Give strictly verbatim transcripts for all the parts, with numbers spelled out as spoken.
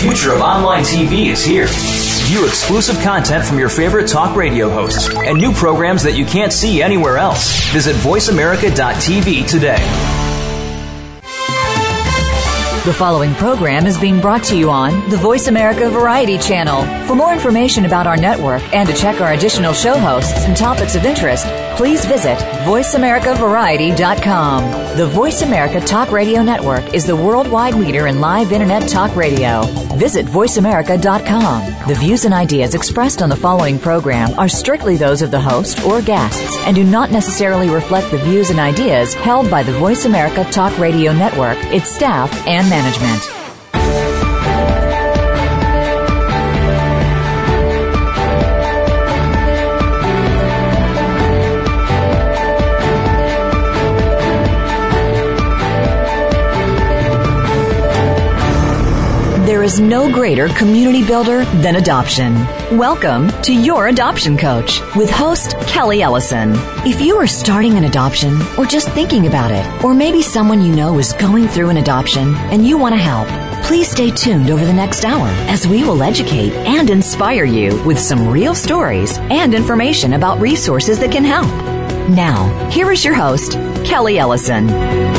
future of online T V is here. View exclusive content from your favorite talk radio hosts and new programs that you can't see anywhere else. Visit voice america dot t v today. The following program is being brought to you on the Voice America Variety Channel. For more information about our network and to check our additional show hosts and topics of interest, please visit voice america variety dot com. The Voice America Talk Radio Network is the worldwide leader in live Internet talk radio. Visit voice america dot com. The views and ideas expressed on the following program are strictly those of the host or guests and do not necessarily reflect the views and ideas held by the Voice America Talk Radio Network, its staff, and management. There is no greater community builder than adoption. Welcome to Your Adoption Coach with host Kelly Ellison. If you are starting an adoption or just thinking about it, or maybe someone you know is going through an adoption and you want to help, please stay tuned over the next hour as we will educate and inspire you with some real stories and information about resources that can help. Now, here is your host, Kelly Ellison.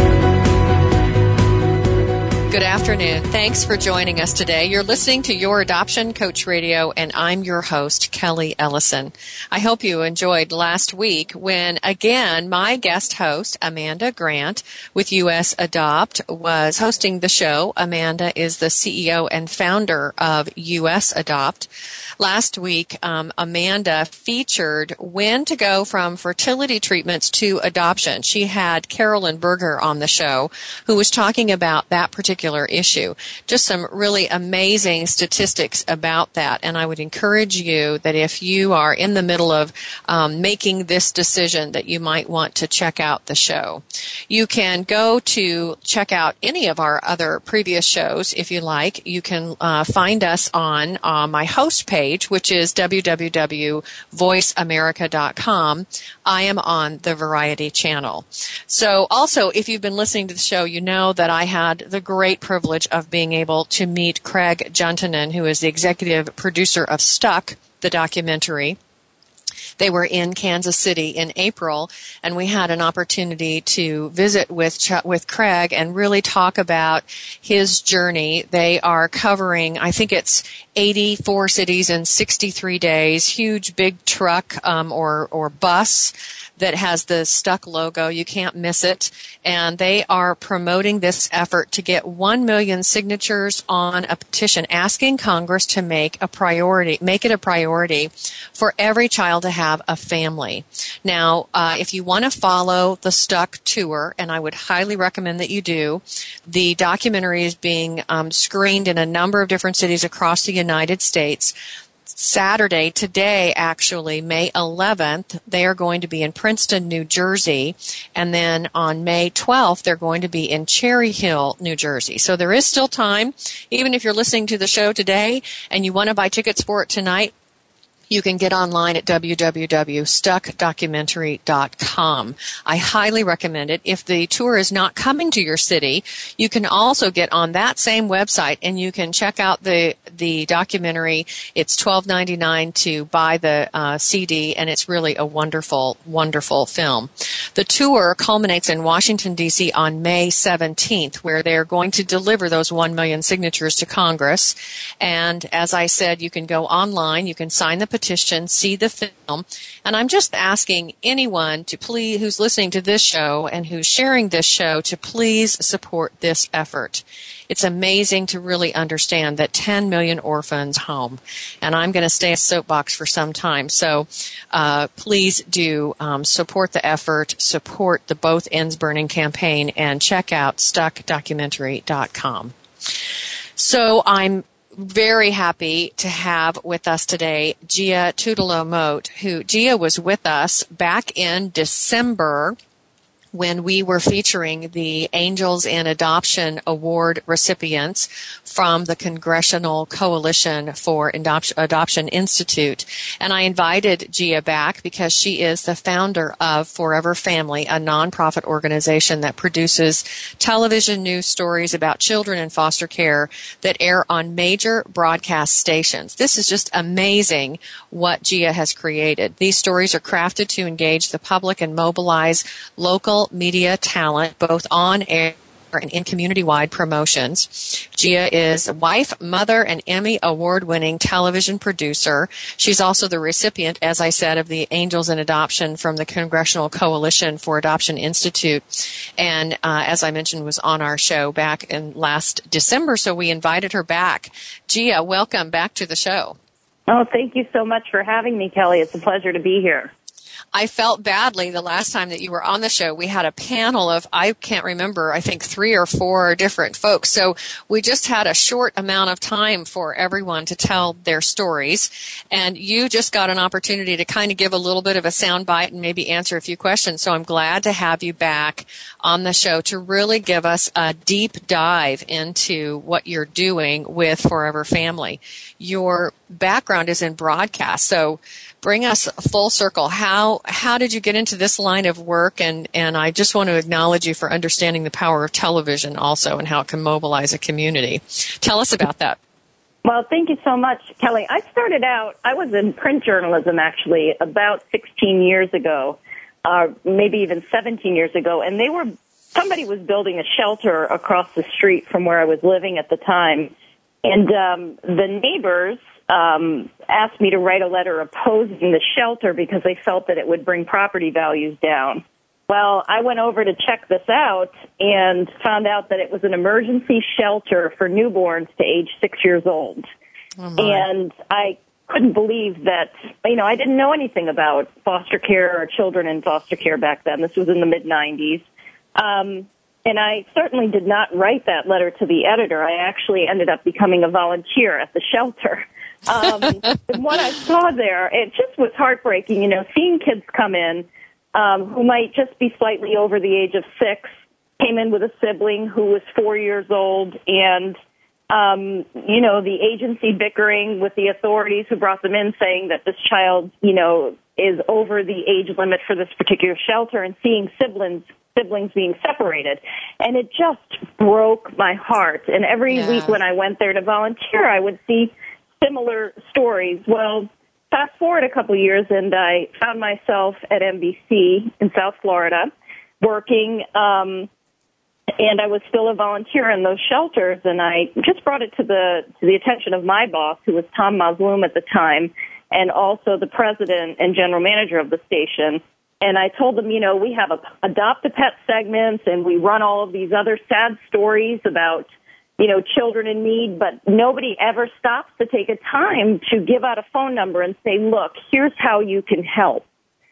Good afternoon. Thanks for joining us today. You're listening to Your Adoption Coach Radio, and I'm your host, Kelly Ellison. I hope you enjoyed last week when, again, my guest host, Amanda Grant, with U S Adopt, was hosting the show. Amanda is the C E O and founder of U S Adopt. Last week, um, Amanda featured when to go from fertility treatments to adoption. She had Carolyn Berger on the show, who was talking about that particular issue. Just some really amazing statistics about that. And I would encourage you that if you are in the middle of um, making this decision, that you might want to check out the show. You can go to check out any of our other previous shows if you like. You can uh, find us on uh, my host page, which is w w w dot voice america dot com. I am on the Variety Channel. So also, if you've been listening to the show, you know that I had the great privilege of being able to meet Craig Juntonen, who is the executive producer of Stuck, the documentary. They were in Kansas City in April, and we had an opportunity to visit with Ch- with Craig and really talk about his journey. They are covering, I think it's eighty-four cities in sixty-three days, huge big truck um, or or bus that has the Stuck logo. You can't miss it. And they are promoting this effort to get one million signatures on a petition asking Congress to make a priority, make it a priority for every child to have a family. Now, uh, if you want to follow the Stuck tour, and I would highly recommend that you do, the documentary is being um, screened in a number of different cities across the United States. Saturday, today actually, May eleventh, they are going to be in Princeton, New Jersey, and then on May twelfth, they're going to be in Cherry Hill, New Jersey. So there is still time, even if you're listening to the show today and you want to buy tickets for it tonight. You can get online at w w w dot stuck documentary dot com. I highly recommend it. If the tour is not coming to your city, you can also get on that same website and you can check out the the documentary. It's twelve ninety-nine to buy the uh, C D, and it's really a wonderful, wonderful film. The tour culminates in Washington, D C on May seventeenth, where they're going to deliver those one million signatures to Congress. And as I said, you can go online, you can sign the petition, see the film, and I'm just asking anyone to please, who's listening to this show and who's sharing this show, to please support this effort. It's amazing to really understand that ten million orphans home, and I'm going to stay a soapbox for some time. So uh, please do um, support the effort, support the Both Ends Burning campaign, and check out stuck documentary dot com. So I'm very happy to have with us today Gia Tudelo Moat, who Gia was with us back in December when we were featuring the Angels in Adoption Award recipients from the Congressional Coalition for Adop- Adoption Institute. And I invited Gia back because she is the founder of Forever Family, a nonprofit organization that produces television news stories about children in foster care that air on major broadcast stations. This is just amazing what Gia has created. These stories are crafted to engage the public and mobilize local media talent, both on air and in community-wide promotions. Gia is a wife, mother, and Emmy award-winning television producer. She's also the recipient, as I said, of the Angels in Adoption from the Congressional Coalition for Adoption Institute. And uh, as I mentioned, was on our show back in last December, so we invited her back. Gia, welcome back to the show. Oh, thank you so much for having me, Kelly. It's a pleasure to be here. I felt badly the last time that you were on the show. We had a panel of, I can't remember, I think three or four different folks. So we just had a short amount of time for everyone to tell their stories. And you just got an opportunity to kind of give a little bit of a soundbite and maybe answer a few questions. So I'm glad to have you back on the show to really give us a deep dive into what you're doing with Forever Family. Your background is in broadcast, so bring us full circle. How how did you get into this line of work? And, and I just want to acknowledge you for understanding the power of television also and how it can mobilize a community. Tell us about that. Well, thank you so much, Kelly. I started out, I was in print journalism actually about sixteen years ago, uh, maybe even seventeen years ago, and they were, somebody was building a shelter across the street from where I was living at the time. And um, the neighbors um, asked me to write a letter opposing the shelter because they felt that it would bring property values down. Well, I went over to check this out and found out that it was an emergency shelter for newborns to age six years old. Oh and I couldn't believe that, you know, I didn't know anything about foster care or children in foster care back then. This was in the mid nineties. Um, And I certainly did not write that letter to the editor. I actually ended up becoming a volunteer at the shelter. Um, and what I saw there, it just was heartbreaking, you know, seeing kids come in um, who might just be slightly over the age of six, came in with a sibling who was four years old, and, um, you know, the agency bickering with the authorities who brought them in saying that this child, you know, is over the age limit for this particular shelter, and seeing siblings siblings being separated. And it just broke my heart. And every yeah. week when I went there to volunteer, I would see similar stories. Well, fast forward a couple years, and I found myself at N B C in South Florida working, um, and I was still a volunteer in those shelters. And I just brought it to the to the attention of my boss, who was Tom Mazloum at the time, and also the president and general manager of the station. And I told them, you know, we have a adopt a pet segments, and we run all of these other sad stories about, you know, children in need, but nobody ever stops to take a time to give out a phone number and say, look, here's how you can help.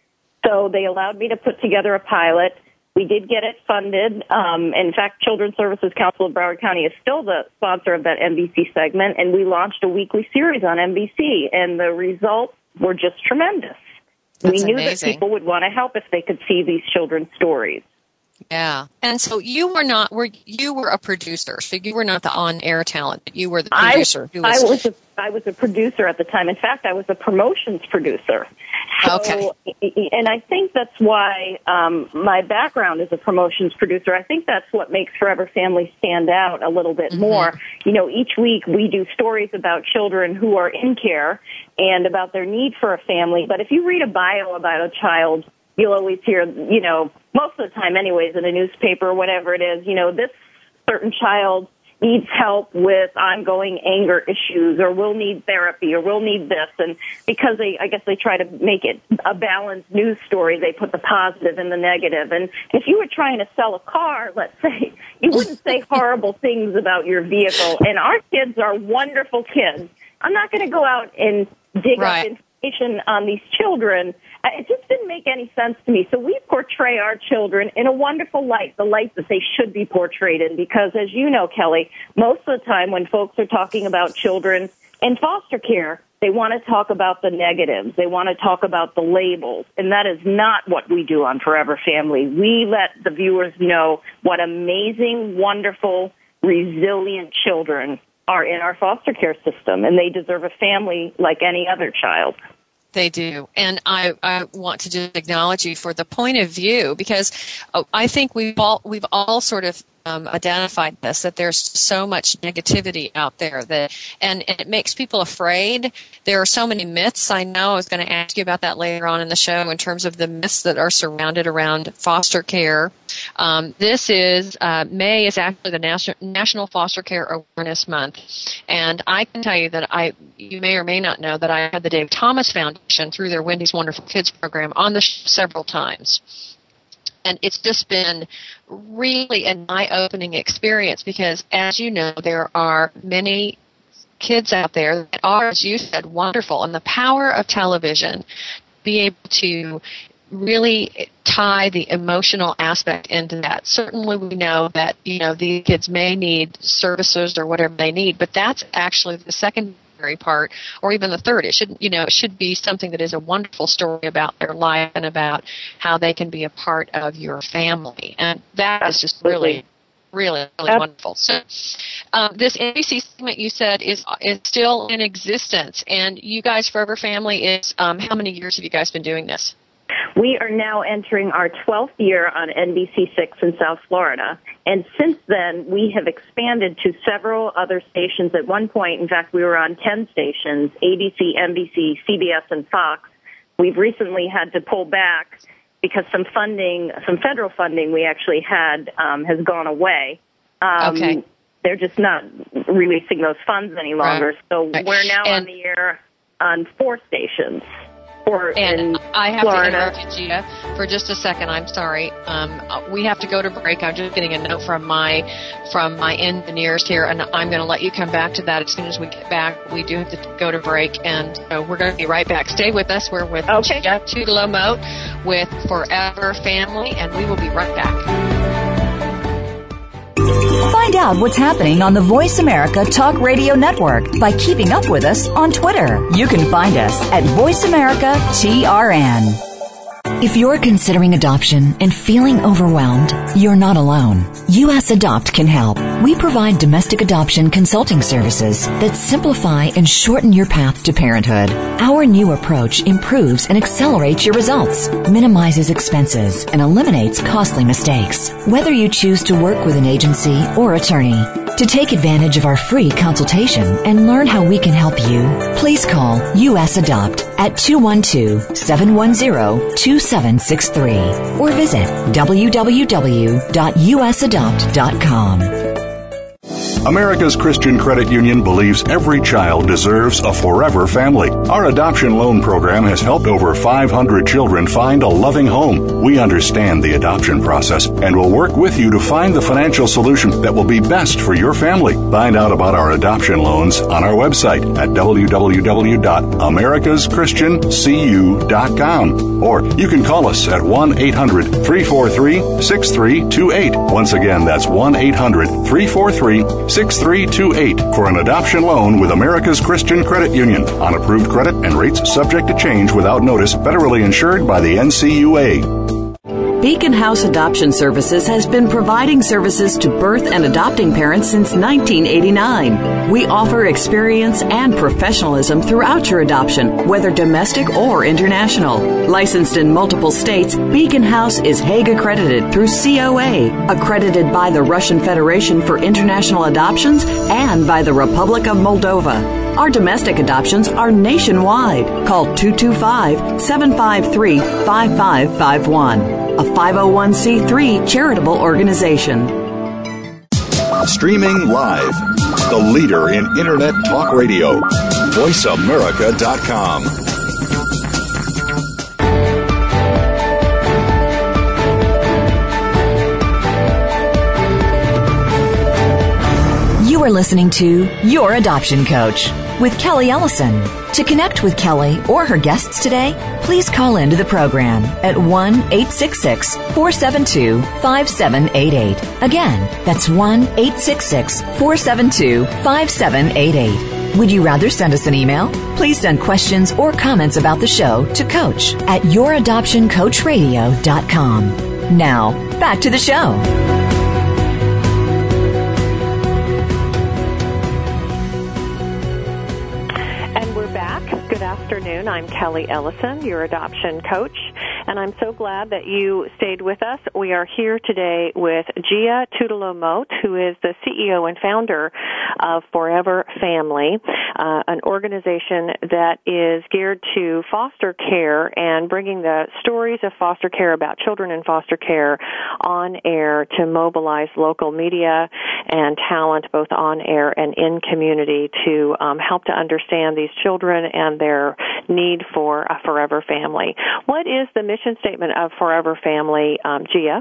So they allowed me to put together a pilot. We did get it funded. Um, in fact, Children's Services Council of Broward County is still the sponsor of that N B C segment, and we launched a weekly series on N B C, and the results were just tremendous. That's we knew amazing. that people would want to help if they could see these children's stories. Yeah. And so you were not, were you were a producer, so you were not the on-air talent. You were the producer. I, who was, I was a, I was a producer at the time. In fact, I was a promotions producer. So, okay. And I think that's why um, my background is a promotions producer. I think that's what makes Forever Family stand out a little bit mm-hmm. more. You know, each week we do stories about children who are in care and about their need for a family. But if you read a bio about a child, you'll always hear, you know, most of the time anyways, in a newspaper or whatever it is, you know, this certain child needs help with ongoing anger issues, or will need therapy, or will need this. And because they, I guess they try to make it a balanced news story, they put the positive and the negative. And if you were trying to sell a car, let's say, you wouldn't say horrible things about your vehicle. And our kids are wonderful kids. I'm not going to go out and dig right. up information on these children. It just didn't make any sense to me. So we portray our children in a wonderful light, the light that they should be portrayed in, because as you know, Kelly, most of the time when folks are talking about children in foster care, they want to talk about the negatives. They want to talk about the labels. And that is not what we do on Forever Family. We let the viewers know what amazing, wonderful, resilient children are in our foster care system, and they deserve a family like any other child. They do. And I, I want to just acknowledge you for the point of view, because I think we've all, we've all sort of um, identified this, that there's so much negativity out there, that, and, and it makes people afraid. There are so many myths. I know I was going to ask you about that later on in the show in terms of the myths that are surrounded around foster care. Um, this is, uh, May is actually the National, National Foster Care Awareness Month. And I can tell you that I, you may or may not know that I had the Dave Thomas Foundation through their Wendy's Wonderful Kids program on the show several times. And it's just been really an eye-opening experience because, as you know, there are many kids out there that are, as you said, wonderful. And the power of television, be able to really tie the emotional aspect into that. Certainly we know that, you know, these kids may need services or whatever they need, but that's actually the second part, or even the third. It should, you know, it should be something that is a wonderful story about their life and about how they can be a part of your family. And that is just really, really, really wonderful. So, um, this N B C segment you said is is still in existence, and you guys, Forever Family, is um, how many years have you guys been doing this? We are now entering our twelfth year on N B C six in South Florida. And since then, we have expanded to several other stations. At one point, in fact, we were on ten stations, A B C, N B C, C B S, and Fox. We've recently had to pull back because some funding, some federal funding we actually had um, has gone away. Um, okay. They're just not releasing those funds any longer. Right. So right. we're now and- on the air on four stations. And I have Florida. to interrupt you, Gita, for just a second. I'm sorry. Um, we have to go to break. I'm just getting a note from my from my engineers here, and I'm going to let you come back to that as soon as we get back. We do have to go to break, and so we're going to be right back. Stay with us. We're with okay. Jeff Tudor-Lamote with Forever Family, and we will be right back. Find out what's happening on the Voice America Talk Radio Network by keeping up with us on Twitter. You can find us at Voice America T R N. If you're considering adoption and feeling overwhelmed, you're not alone. U S Adopt can help. We provide domestic adoption consulting services that simplify and shorten your path to parenthood. Our new approach improves and accelerates your results, minimizes expenses, and eliminates costly mistakes. Whether you choose to work with an agency or attorney, to take advantage of our free consultation and learn how we can help you, please call U S Adopt at two one two, seven one zero, two seven six three or visit w w w dot u s adopt dot com. America's Christian Credit Union believes every child deserves a forever family. Our adoption loan program has helped over five hundred children find a loving home. We understand the adoption process and will work with you to find the financial solution that will be best for your family. Find out about our adoption loans on our website at w w w dot americas christian c u dot com, or you can call us at one eight hundred, three four three, six three two eight. Once again, that's one eight hundred, three four three, six three two eight for an adoption loan with America's Christian Credit Union. On approved credit and rates subject to change without notice, federally insured by the N C U A. Beacon House Adoption Services has been providing services to birth and adopting parents since nineteen eighty-nine. We offer experience and professionalism throughout your adoption, whether domestic or international. Licensed in multiple states, Beacon House is Hague accredited through C O A, accredited by the Russian Federation for International Adoptions and by the Republic of Moldova. Our domestic adoptions are nationwide. Call two two five, seven five three, five five five one. A five oh one c three charitable organization. Streaming live, the leader in Internet talk radio, voice america dot com. You are listening to Your Adoption Coach with Kelly Ellison. To connect with Kelly or her guests today, please call into the program at one eight six six, four seven two, five seven eight eight. Again, that's one eight six six, four seven two, five seven eight eight. Would you rather send us an email? Please send questions or comments about the show to coach at your adoption coach radio dot com. Now, back to the show. And we're back. Good afternoon. I'm Kelly Ellison, your adoption coach, and I'm so glad that you stayed with us. We are here today with Gia Tudelo-Moat, who is the C E O and founder of Forever Family, uh, an organization that is geared to foster care and bringing the stories of foster care about children in foster care on air to mobilize local media and talent both on air and in community to um, help to understand these children and their need for a forever family. What is the mission statement of Forever Family, um, Gia?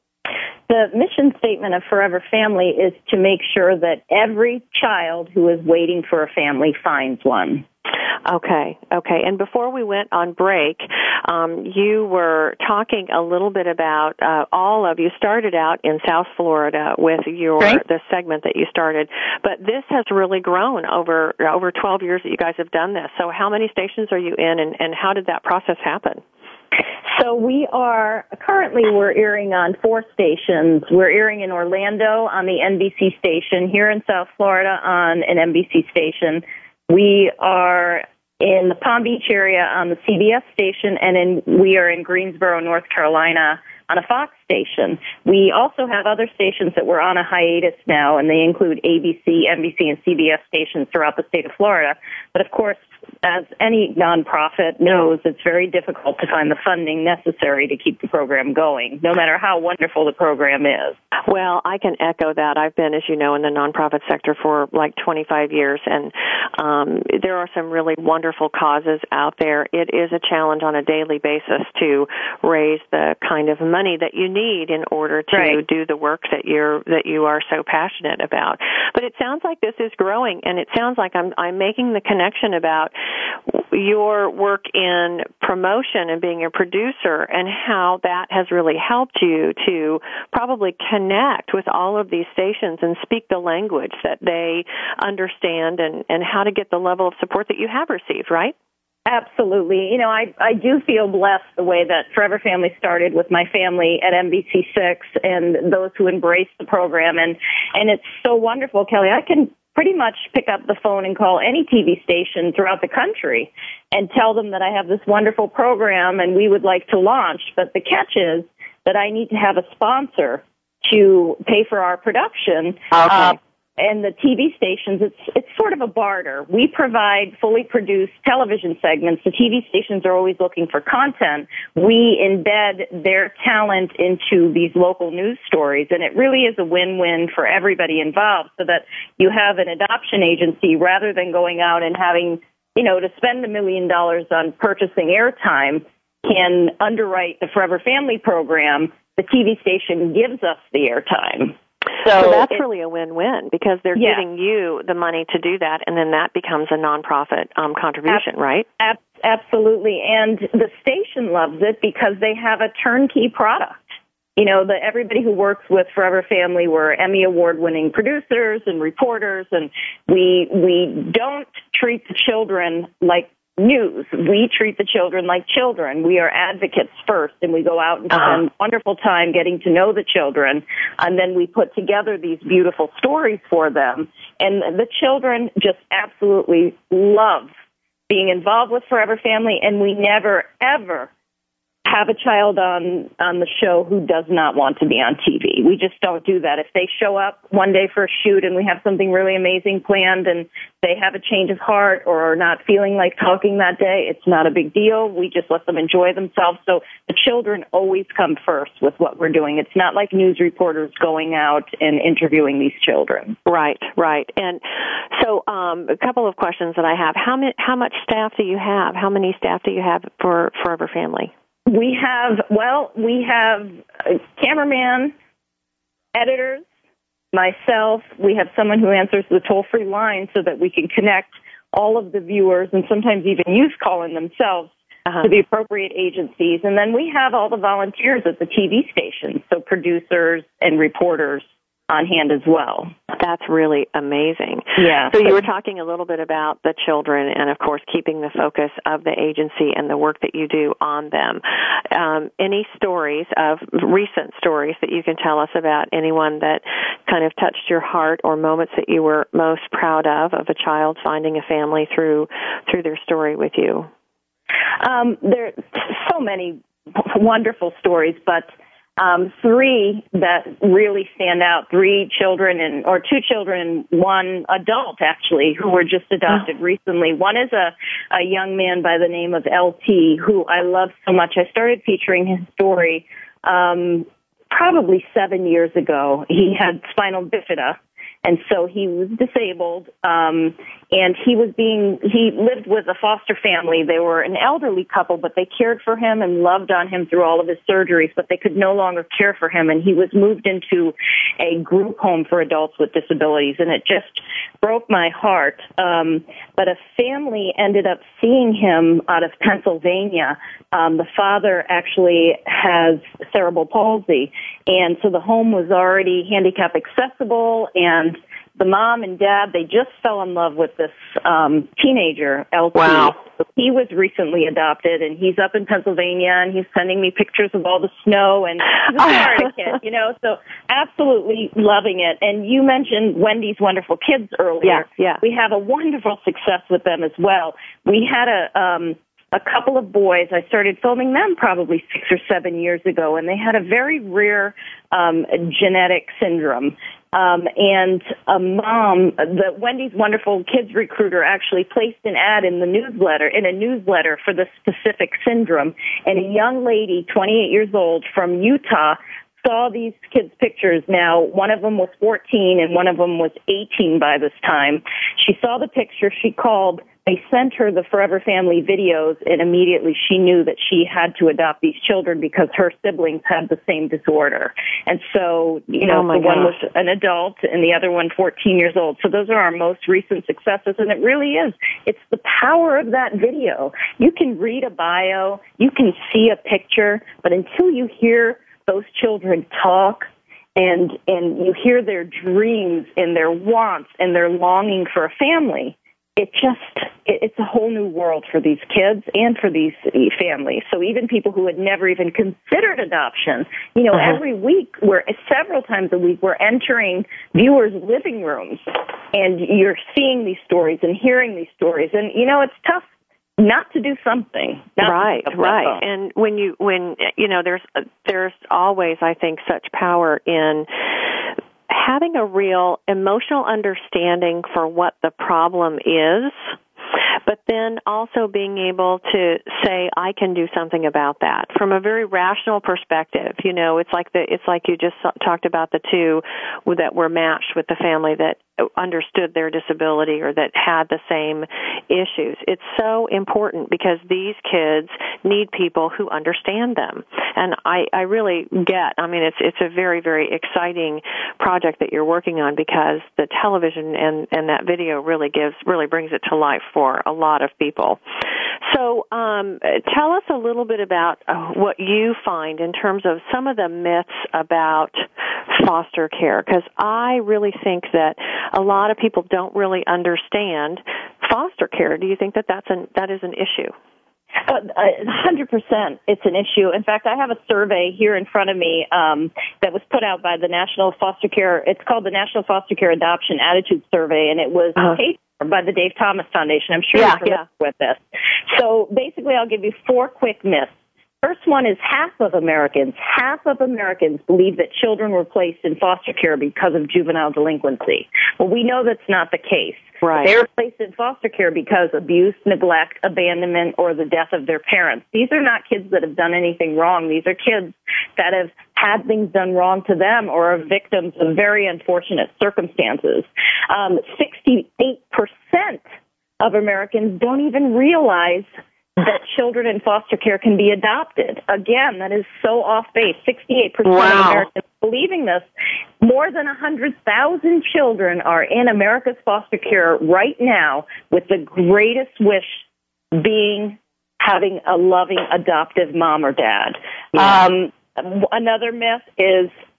The mission statement of Forever Family is to make sure that every child who is waiting for a family finds one. Okay, okay. And before we went on break, um, you were talking a little bit about uh, all of you started out in South Florida with your right. the segment that you started, but this has really grown over over twelve years that you guys have done this. So how many stations are you in, and, and how did that process happen? So we are, currently we're airing on four stations. We're airing in Orlando on the N B C station, here in South Florida on an N B C station. We are in the Palm Beach area on the C B S station, and in, we are in Greensboro, North Carolina on a Fox station. We also have other stations that we're on a hiatus now, and they include A B C, N B C, and C B S stations throughout the state of Florida. But, of course, as any nonprofit knows, it's very difficult to find the funding necessary to keep the program going, no matter how wonderful the program is. Well, I can echo that. I've been, as you know, in the nonprofit sector for like twenty-five years, and um, there are some really wonderful causes out there. It is a challenge on a daily basis to raise the kind of money that you need in order to right. do the work that you're that you are so passionate about. But it sounds like this is growing, and it sounds like I'm I'm making the connection about your work in promotion and being a producer and how that has really helped you to probably connect with all of these stations and speak the language that they understand and, and how to get the level of support that you have received, right? Absolutely. You know, I, I do feel blessed the way that Forever Family started with my family at N B C six and those who embraced the program. And, and it's so wonderful, Kelly. I can pretty much pick up the phone and call any T V station throughout the country and tell them that I have this wonderful program and we would like to launch. But the catch is that I need to have a sponsor to pay for our production. Okay. Uh, and the T V stations, it's it's sort of a barter. We provide fully produced television segments. The T V stations are always looking for content. We embed their talent into these local news stories, and it really is a win-win for everybody involved, so that you have an adoption agency rather than going out and having, you know, to spend a million dollars on purchasing airtime, can underwrite the Forever Family program. The T V station gives us the airtime. So, so that's really a win-win because they're yeah. giving you the money to do that, and then that becomes a nonprofit um, contribution, ab- right? Ab- absolutely. And the station loves it because they have a turnkey product. You know, the, everybody who works with Forever Family were Emmy Award-winning producers and reporters, and we we don't treat the children like news. We treat the children like children. We are advocates first, and we go out and spend uh-huh. wonderful time getting to know the children, and then we put together these beautiful stories for them. And the children just absolutely love being involved with Forever Family, and we never, ever have a child on on the show who does not want to be on T V. We just don't do that. If they show up one day for a shoot and we have something really amazing planned and they have a change of heart or are not feeling like talking that day, it's not a big deal. We just let them enjoy themselves. So the children always come first with what we're doing. It's not like news reporters going out and interviewing these children. Right, right. And so um, a couple of questions that I have. How many, how much staff do you have? How many staff do you have for Forever Family? We have, well, we have a cameraman, editors, myself. We have someone who answers the toll-free line so that we can connect all of the viewers and sometimes even youth call in themselves uh-huh. to the appropriate agencies. And then we have all the volunteers at the T V stations, so producers and reporters on hand as well. That's really amazing. Yeah. So you were talking a little bit about the children and, of course, keeping the focus of the agency and the work that you do on them. Um, any stories of recent stories that you can tell us about anyone that kind of touched your heart or moments that you were most proud of, of a child finding a family through through their story with you? Um, there are so many wonderful stories, but um, three that really stand out, three children and or two children and one adult, actually, who were just adopted oh. recently. One is a, a young man by the name of L T, who I love so much. I started featuring his story um, probably seven years ago. He had spinal bifida, and so he was disabled, um, and he was being, he lived with a foster family. They were an elderly couple, but they cared for him and loved on him through all of his surgeries, but they could no longer care for him, and he was moved into a group home for adults with disabilities, and it just broke my heart. Um, but a family ended up seeing him out of Pennsylvania. Um, the father actually has cerebral palsy, and so the home was already handicap accessible, and the mom and dad, they just fell in love with this um, teenager, L T. Wow. So he was recently adopted, and he's up in Pennsylvania, and he's sending me pictures of all the snow, and he's a Florida kid, you know, so absolutely loving it. And you mentioned Wendy's Wonderful Kids earlier. Yeah, yeah. We have a wonderful success with them as well. We had a... Um, A couple of boys, I started filming them probably six or seven years ago, and they had a very rare um, genetic syndrome. Um, and a mom, the Wendy's Wonderful Kids recruiter actually placed an ad in the newsletter, in a newsletter for the specific syndrome. And a young lady, twenty-eight years old, from Utah, saw these kids' pictures. Now, one of them was fourteen and one of them was eighteen by this time. She saw the picture. She called. They sent her the Forever Family videos, and immediately she knew that she had to adopt these children because her siblings had the same disorder. And so, you know, oh the gosh. one was an adult and the other one fourteen years old. So those are our most recent successes, and it really is. It's the power of that video. You can read a bio, you can see a picture, but until you hear those children talk, and and you hear their dreams and their wants and their longing for a family, it just, it's a whole new world for these kids and for these families. So even people who had never even considered adoption, you know, uh-huh. every week, we're several times a week, we're entering viewers' living rooms, and you're seeing these stories and hearing these stories. And, you know, it's tough not to do something. Right, right. And when you, when, you know, there's, there's always, I think, such power in having a real emotional understanding for what the problem is, but then also being able to say, I can do something about that from a very rational perspective. You know, it's like the, it's like you just talked about the two that were matched with the family that understood their disability or that had the same issues. It's so important because these kids need people who understand them. And I, I really get, I mean, it's, it's a very, very exciting project that you're working on because the television and, and that video really gives, really brings it to life for a lot of people. So um, tell us a little bit about uh, what you find in terms of some of the myths about foster care, because I really think that a lot of people don't really understand foster care. Do you think that that's an, that is an issue? Uh, one hundred percent it's an issue. In fact, I have a survey here in front of me um, that was put out by the National Foster Care, it's called the National Foster Care Adoption Attitude Survey, and it was uh-huh. paid for by the Dave Thomas Foundation. I'm sure yeah, you're familiar yeah. with this. So basically, I'll give you four quick myths. First one is half of Americans, half of Americans believe that children were placed in foster care because of juvenile delinquency. Well, we know that's not the case. Right. They were placed in foster care because of abuse, neglect, abandonment, or the death of their parents. These are not kids that have done anything wrong. These are kids that have had things done wrong to them or are victims of very unfortunate circumstances. Um, sixty-eight percent of Americans don't even realize that children in foster care can be adopted. Again, that is so off base. sixty-eight percent wow. of Americans believing this. More than one hundred thousand children are in America's foster care right now, with the greatest wish being having a loving adoptive mom or dad. Yeah. Um, another myth is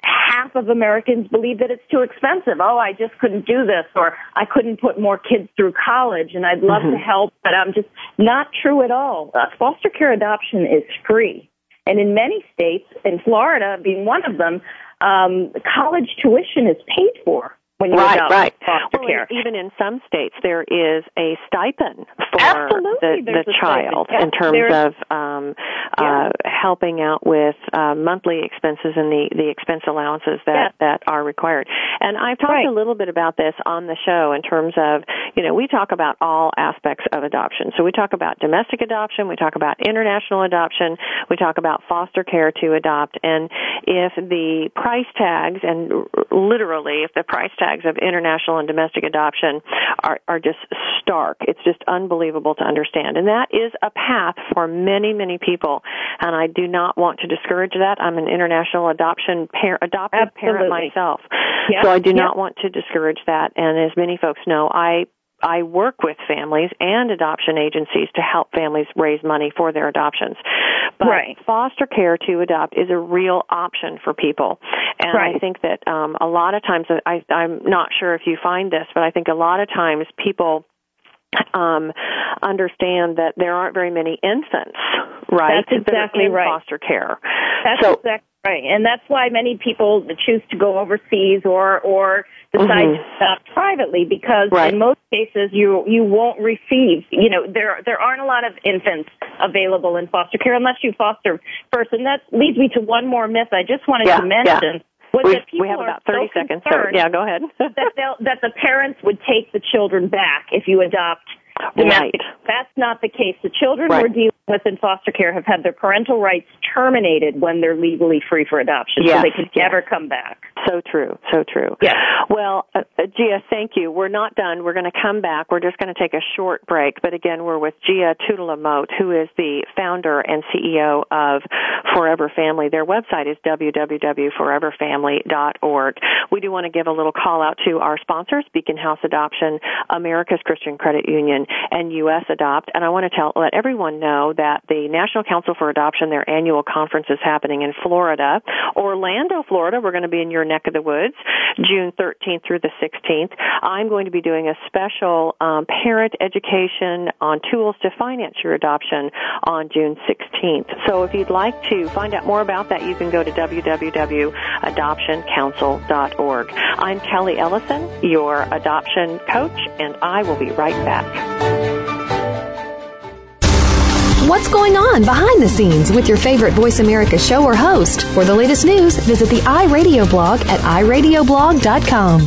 half of Americans believe that it's too expensive. Oh, I just couldn't do this, or I couldn't put more kids through college, and I'd love mm-hmm. to help, but I'm just not true at all. Uh, foster care adoption is free. And in many states, in Florida being one of them, um, college tuition is paid for when you right, adopt right. foster well, care. Even in some states, there is a stipend for Absolutely, the, the child yeah, in terms of um, yeah. uh, helping out with uh, monthly expenses and the, the expense allowances that, yeah. that are required. And I've talked right. a little bit about this on the show in terms of, you know, we talk about all aspects of adoption. So we talk about domestic adoption, we talk about international adoption, we talk about foster care to adopt. And if the price tags, and literally if the price tags of international and domestic adoption are, are just stark. It's just unbelievable to understand. And that is a path for many, many people. And I do not want to discourage that. I'm an international adoption par- adopted Absolutely. parent myself. Yep. So I do yep. not want to discourage that. And as many folks know, I I work with families and adoption agencies to help families raise money for their adoptions. But right. foster care to adopt is a real option for people. And right. I think that um, a lot of times, I, I'm not sure if you find this, but I think a lot of times people um, understand that there aren't very many infants, right? That's exactly that are in right. foster care. That's so, exactly right. And that's why many people choose to go overseas or, or decide mm-hmm. to adopt privately, because right. in most cases you you won't receive, you know, there there aren't a lot of infants available in foster care unless you foster first. And that leads me to one more myth I just wanted yeah, to mention. Yeah. What we, that people we have about are thirty so seconds, so yeah, go ahead. that, they'll, that the parents would take the children back if you adopt domestic. Right. That's not the case. The children right. we're dealing with in foster care have had their parental rights terminated when they're legally free for adoption, yes. so they can yes. never come back. So true, so true. Yeah. Well, uh, Gia, thank you. We're not done. We're going to come back. We're just going to take a short break. But again, we're with Gia Tutola-Mote, who is the founder and C E O of Forever Family. Their website is w w w dot forever family dot org. We do want to give a little call out to our sponsors, Beacon House Adoption, America's Christian Credit Union, and U S Adopt. And I want to tell let everyone know that the National Council for Adoption, their annual conference, is happening in Florida. Orlando, Florida. We're going to be in your neck of the woods, June thirteenth through the sixteenth. I'm going to be doing a special um, parent education on tools to finance your adoption on June sixteenth. So if you'd like to find out more about that, you can go to w w w dot adoption council dot org. I'm Kelly Ellison, your adoption coach, and I will be right back. What's going on behind the scenes with your favorite Voice America show or host? For the latest news, visit the iRadio blog at i radio blog dot com.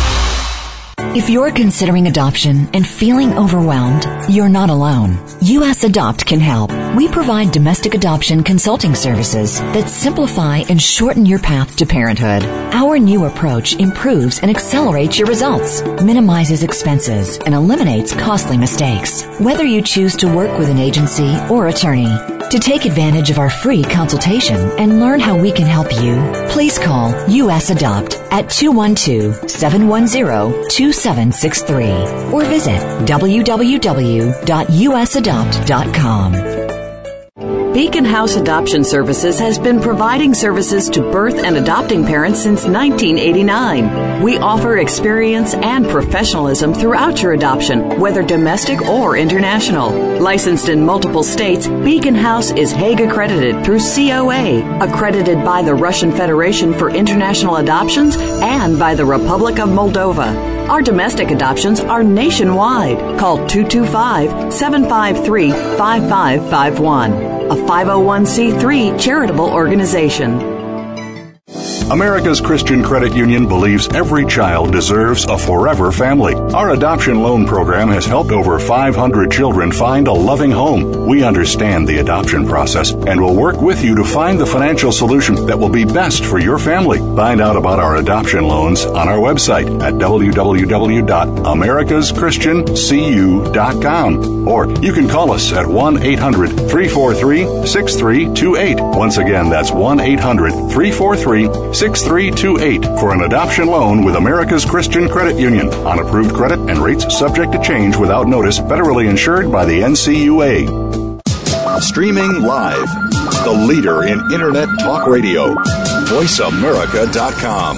If you're considering adoption and feeling overwhelmed, you're not alone. U S Adopt can help. We provide domestic adoption consulting services that simplify and shorten your path to parenthood. Our new approach improves and accelerates your results, minimizes expenses, and eliminates costly mistakes. Whether you choose to work with an agency or attorney, to take advantage of our free consultation and learn how we can help you, please call U S Adopt at two one two, seven one zero, two seven six three or visit w w w dot u s adopt dot com. Beacon House Adoption Services has been providing services to birth and adopting parents since nineteen eighty-nine. We offer experience and professionalism throughout your adoption, whether domestic or international. Licensed in multiple states, Beacon House is Hague accredited through C O A, accredited by the Russian Federation for International Adoptions and by the Republic of Moldova. Our domestic adoptions are nationwide. Call two two five, seven five three, five five five one. A five oh one c three charitable organization. America's Christian Credit Union believes every child deserves a forever family. Our adoption loan program has helped over five hundred children find a loving home. We understand the adoption process and will work with you to find the financial solution that will be best for your family. Find out about our adoption loans on our website at w w w dot americas christian c u dot com, or you can call us at one eight hundred, three four three, six three two eight. Once again, that's one eight hundred, three four three, six three two eight for an adoption loan with America's Christian Credit Union. On approved credit and rates subject to change without notice, federally insured by the N C U A. Streaming live, the leader in Internet talk radio. voice america dot com.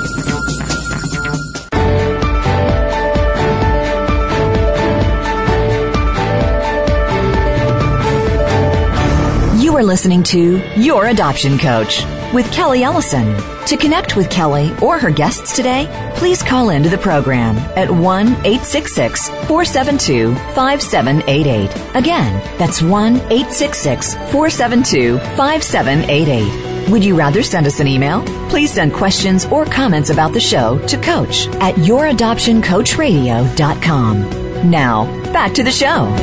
You are listening to Your Adoption Coach with Kelly Ellison. To connect with Kelly or her guests today, please call into the program at one eight six six, four seven two, five seven eight eight. Again, that's one eight six six, four seven two, five seven eight eight. Would you rather send us an email? Please send questions or comments about the show to coach at your adoption coach radio dot com. Now, back to the show.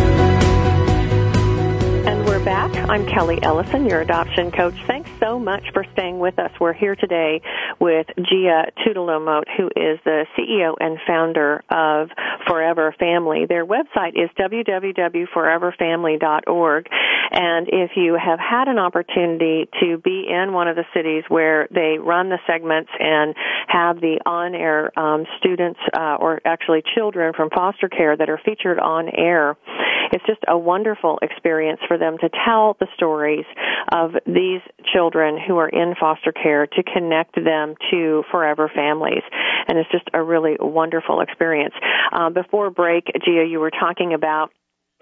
Back. I'm Kelly Ellison, your adoption coach. Thanks so much for staying with us. We're here today with Gia Tudalomote, who is the C E O and founder of Forever Family. Their website is w w w dot forever family dot org. And if you have had an opportunity to be in one of the cities where they run the segments and have the on-air um, students uh, or actually children from foster care that are featured on air, it's just a wonderful experience for them to tell the stories of these children who are in foster care, to connect them to Forever Families. And it's just a really wonderful experience. Uh, before break, Gia, you were talking about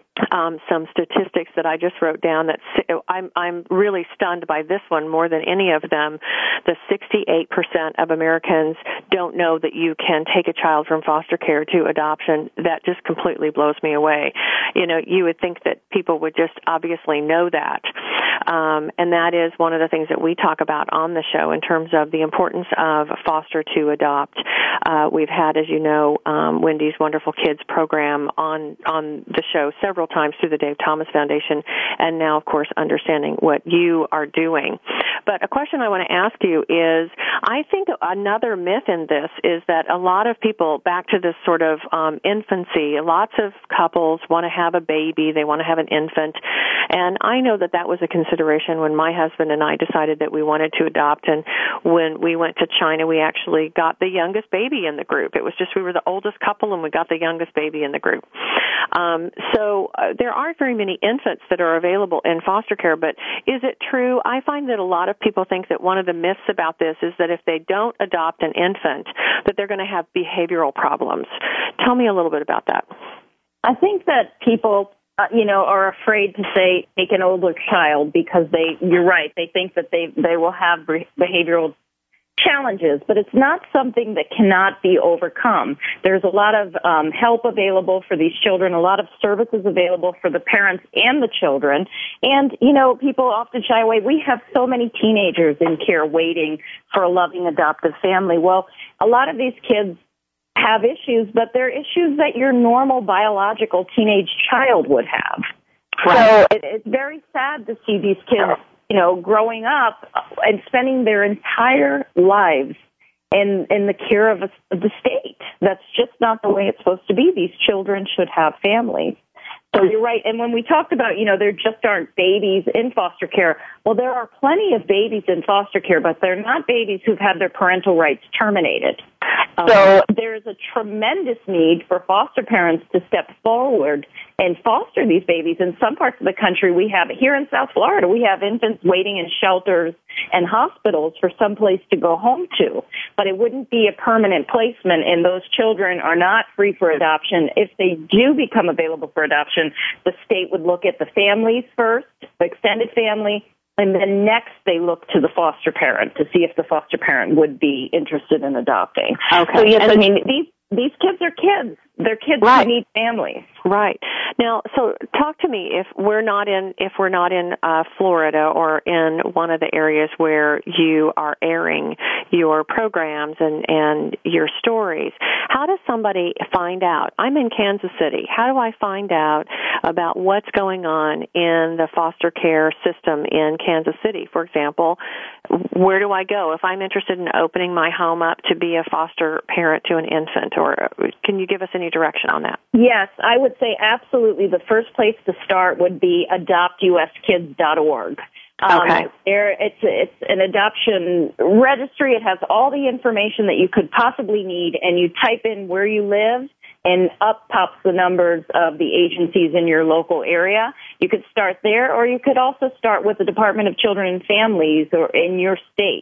Um, some statistics that I just wrote down. That I'm, I'm really stunned by this one more than any of them. The sixty-eight percent of Americans don't know that you can take a child from foster care to adoption. That just completely blows me away. You know, you would think that people would just obviously know that. Um, and that is one of the things that we talk about on the show in terms of the importance of foster to adopt. Uh, we've had, as you know, um, Wendy's Wonderful Kids program on, on the show several times through the Dave Thomas Foundation, and now, of course, understanding what you are doing. But a question I want to ask you is, I think another myth in this is that a lot of people, back to this sort of um, infancy, lots of couples want to have a baby, they want to have an infant, and I know that that was a consideration when my husband and I decided that we wanted to adopt, and when we went to China, we actually got the youngest baby in the group. It was just, we were the oldest couple, and we got the youngest baby in the group. Um, so uh, there aren't very many infants that are available in foster care, but is it true? I find that a lot of people think that one of the myths about this is that if they don't adopt an infant, that they're going to have behavioral problems. Tell me a little bit about that. I think that people, uh, you know, are afraid to say take an older child because they, you're right, they think that they, they will have behavioral challenges, but it's not something that cannot be overcome. There's a lot of um, help available for these children, a lot of services available for the parents and the children. And, you know, people often shy away. We have so many teenagers in care waiting for a loving adoptive family. Well, a lot of these kids have issues, but they're issues that your normal biological teenage child would have. Right. So it, it's very sad to see these kids, you know, growing up and spending their entire lives in in the care of, a, of the state. That's just not the way it's supposed to be. These children should have families. So you're right. And when we talked about, you know, there just aren't babies in foster care, well, there are plenty of babies in foster care, but they're not babies who've had their parental rights terminated. So there's a tremendous need for foster parents to step forward and foster these babies. In some parts of the country, we have, here in South Florida, we have infants waiting in shelters and hospitals for some place to go home to. But it wouldn't be a permanent placement, and those children are not free for adoption. If they do become available for adoption, the state would look at the families first, the extended family, and then next they look to the foster parent to see if the foster parent would be interested in adopting. Okay. So yes, and I mean, these these kids are kids. They're kids right. who need families. Right. Now, so talk to me if we're not in if we're not in uh, Florida or in one of the areas where you are airing your programs and, and your stories. How does somebody find out? I'm in Kansas City. How do I find out about what's going on in the foster care system in Kansas City? For example, where do I go if I'm interested in opening my home up to be a foster parent to an infant? Or can you give us any direction on that? Yes, I would say absolutely. The first place to start would be adopt u s kids dot org. Um, okay. There, it's it's an adoption registry. It has all the information that you could possibly need, and you type in where you live, and up pops the numbers of the agencies in your local area. You could start there, or you could also start with the Department of Children and Families or in your state.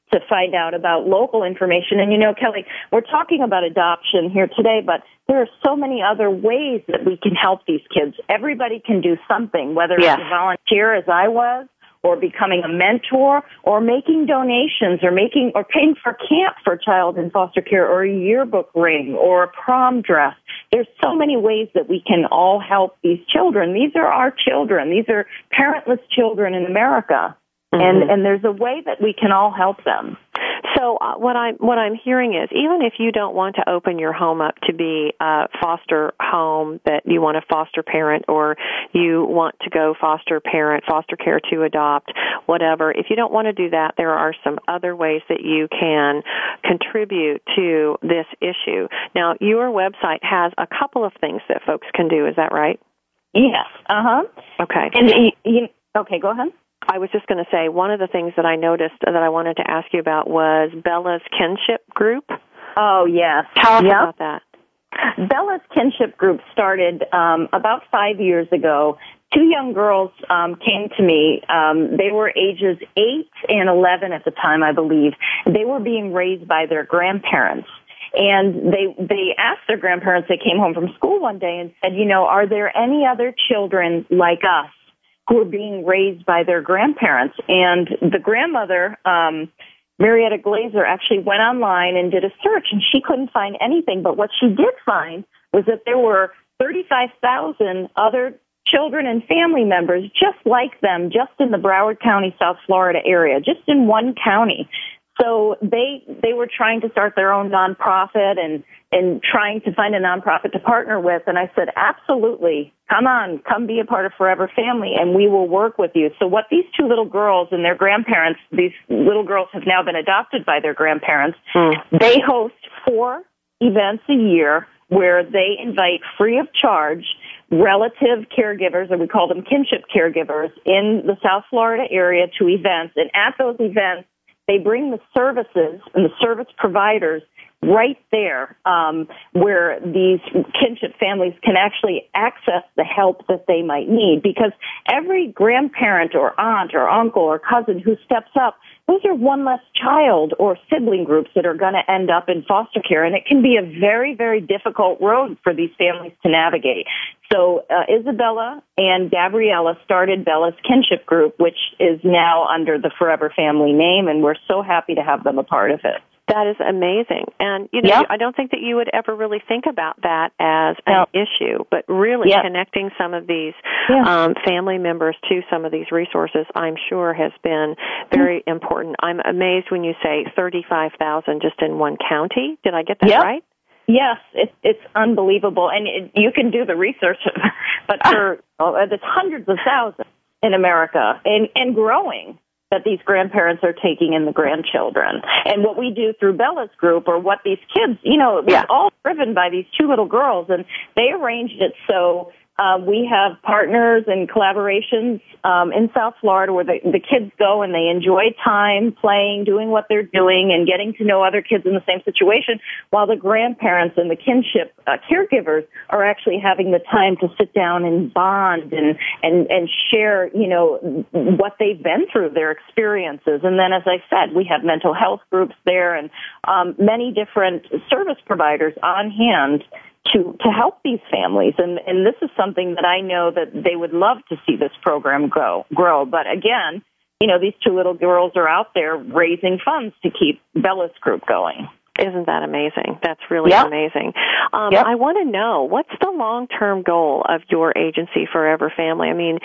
to find out about local information. And, you know, Kelly, we're talking about adoption here today, but there are so many other ways that we can help these kids. Everybody can do something, whether yes. it's a volunteer, as I was, or becoming a mentor, or making donations, or making or paying for camp for a child in foster care, or a yearbook ring, or a prom dress. There's so many ways that we can all help these children. These are our children. These are parentless children in America. Mm-hmm. And and there's a way that we can all help them. So uh, what I'm what I'm hearing is, even if you don't want to open your home up to be a foster home, that you want a foster parent, or you want to go foster parent, foster care to adopt, whatever, if you don't want to do that, there are some other ways that you can contribute to this issue. Now, your website has a couple of things that folks can do. Is that right? Yes. Uh-huh. Okay. And you, you, okay, go ahead. I was just going to say, one of the things that I noticed that I wanted to ask you about was Bella's Kinship Group. Oh, yes. Tell us yep. about that. Bella's Kinship Group started um, about five years ago. Two young girls um, came to me. Um, they were ages eight and eleven at the time, I believe. They were being raised by their grandparents. And they they asked their grandparents, they came home from school one day and said, you know, are there any other children like us who are being raised by their grandparents? And the grandmother, um, Marietta Glazer, actually went online and did a search, and she couldn't find anything. But what she did find was that there were thirty-five thousand other children and family members just like them, just in the Broward County, South Florida area, just in one county. So they they were trying to start their own nonprofit and, and trying to find a nonprofit to partner with. And I said, absolutely, come on, come be a part of Forever Family, and we will work with you. So what these two little girls and their grandparents, these little girls have now been adopted by their grandparents. Mm. They host four events a year where they invite free of charge relative caregivers, or we call them kinship caregivers, in the South Florida area to events. And at those events, they bring the services and the service providers right there um, where these kinship families can actually access the help that they might need. Because every grandparent or aunt or uncle or cousin who steps up, those are one less child or sibling groups that are going to end up in foster care. And it can be a very, very difficult road for these families to navigate. So uh, Isabella and Gabriella started Bella's Kinship Group, which is now under the Forever Family name, and we're so happy to have them a part of it. That is amazing. And, you know, yep. I don't think that you would ever really think about that as an no. issue, but really yep. connecting some of these yeah. um, family members to some of these resources, I'm sure, has been very mm-hmm. important. I'm amazed when you say thirty-five thousand just in one county. Did I get that yep. right? Yes, it, it's unbelievable. And it, you can do the research, but for oh, there's hundreds of thousands in America and, and growing that these grandparents are taking in the grandchildren. And what we do through Bella's group, or what these kids, you know, it was yeah. all driven by these two little girls, and they arranged it so uh, we have partners and collaborations um, in South Florida where the, the kids go and they enjoy time playing, doing what they're doing, and getting to know other kids in the same situation, while the grandparents and the kinship uh, caregivers are actually having the time to sit down and bond and, and, and share, you know, what they've been through, their experiences. And then, as I said, we have mental health groups there and um, many different service providers on hand to to help these families. And, and this is something that I know that they would love to see this program grow. grow. But again, you know, these two little girls are out there raising funds to keep Bella's group going. Isn't that amazing? That's really yep. amazing. Um, yep. I want to know, what's the long-term goal of your agency, Forever Family? I mean,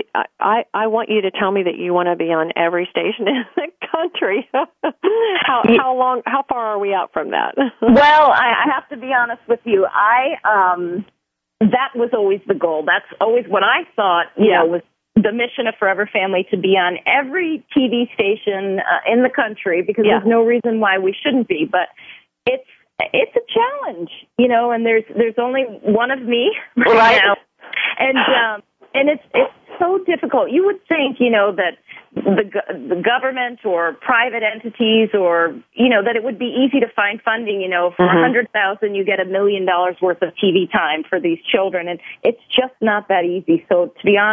I, I want you to tell me that you want to be on every station in the country. how, how long, how far are we out from that? Well, I, I have to be honest with you. I, um, that was always the goal. That's always what I thought, you yeah. know, was the mission of Forever Family, to be on every T V station uh, in the country, because yeah. there's no reason why we shouldn't be. But it's it's a challenge, you know, and there's there's only one of me right, right. now, and um, and it's it's so difficult. You would think, you know, that the the government or private entities, or you know, that it would be easy to find funding. You know, for a mm-hmm. hundred thousand, you get a million dollars worth of T V time for these children, and it's just not that easy. So to be honest,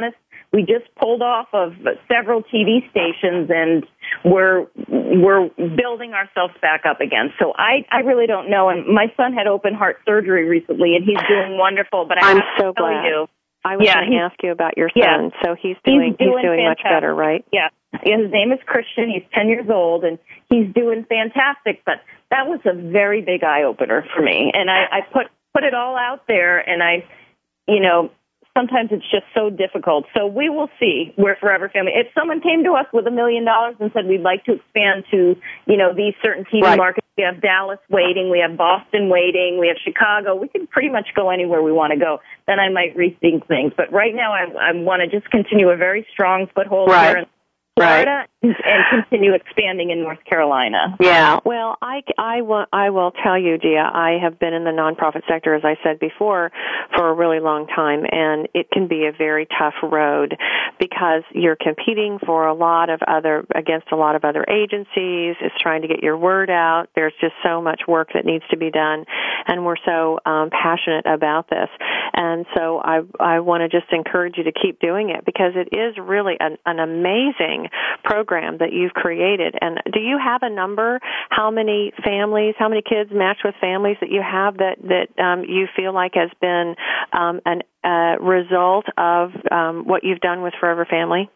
we just pulled off of several T V stations, and we're we're building ourselves back up again. So I, I really don't know. And my son had open heart surgery recently, and he's doing wonderful. But I I'm have to so tell glad. you, I was yeah, going to ask you about your son. Yeah, so he's doing he's doing, he's doing much better, right? Yeah. His name is Christian. He's ten years old, and he's doing fantastic. But that was a very big eye opener for me, and I, I put put it all out there, and I, you know. Sometimes it's just so difficult. So we will see where Forever Family. If someone came to us with a million dollars and said we'd like to expand to, you know, these certain T V right. markets, we have Dallas waiting, we have Boston waiting, we have Chicago. We can pretty much go anywhere we want to go. Then I might rethink things. But right now, I, I want to just continue a very strong foothold right. here in Florida right. and continue expanding in North Carolina. Yeah. Well, I, I, will, I will tell you, Gia, I have been in the nonprofit sector, as I said before, for a really long time, and it can be a very tough road because you're competing for a lot of other, against a lot of other agencies. It's trying to get your word out. There's just so much work that needs to be done, and we're so um, passionate about this. And so I, I want to just encourage you to keep doing it because it is really an, an amazing program that you've created. And do you have a number, how many families, how many kids matched with families that you have that, that um, you feel like has been um, an uh, result of um, what you've done with Forever Family?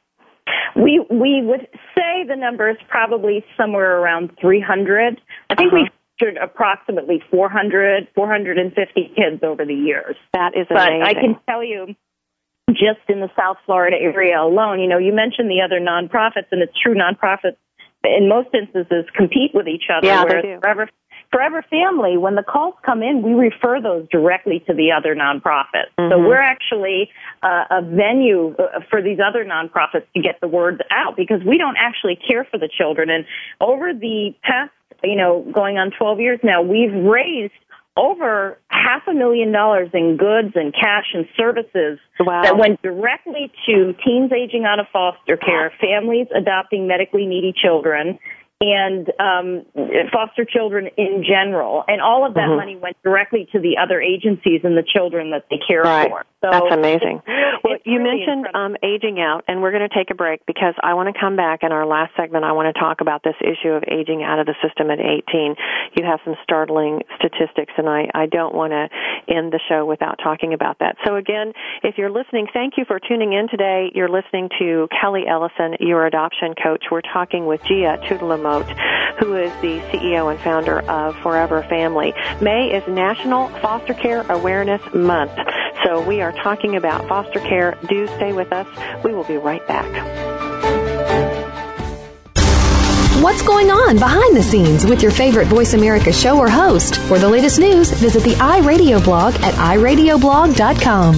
We we would say the number is probably somewhere around three hundred. I think uh-huh. we featured approximately four hundred, four hundred fifty kids over the years. That is but amazing. But I can tell you, just in the South Florida area alone, you know, you mentioned the other nonprofits, and it's true, nonprofits in most instances compete with each other. Yeah, whereas they do. Forever, Forever Family, when the calls come in, we refer those directly to the other nonprofits. Mm-hmm. So we're actually uh, a venue for these other nonprofits to get the word out because we don't actually care for the children. And over the past, you know, going on twelve years now, we've raised over half a million dollars in goods and cash and services wow. that went directly to teens aging out of foster care, families adopting medically needy children, and um, foster children in general. And all of that mm-hmm. money went directly to the other agencies and the children that they care right. for. So that's amazing. It's, well, it's you really mentioned um, aging out, and we're going to take a break because I want to come back in our last segment. I want to talk about this issue of aging out of the system at eighteen. You have some startling statistics, and I, I don't want to end the show without talking about that. So again, if you're listening, thank you for tuning in today. You're listening to Kelly Ellison, your adoption coach. We're talking with Gia Tuttle-Lamotte, who is the C E O and founder of Forever Family. May is National Foster Care Awareness Month. So we are talking about foster care. Do stay with us. We will be right back. What's going on behind the scenes with your favorite Voice America show or host? For the latest news, visit the iRadio blog at i radio blog dot com.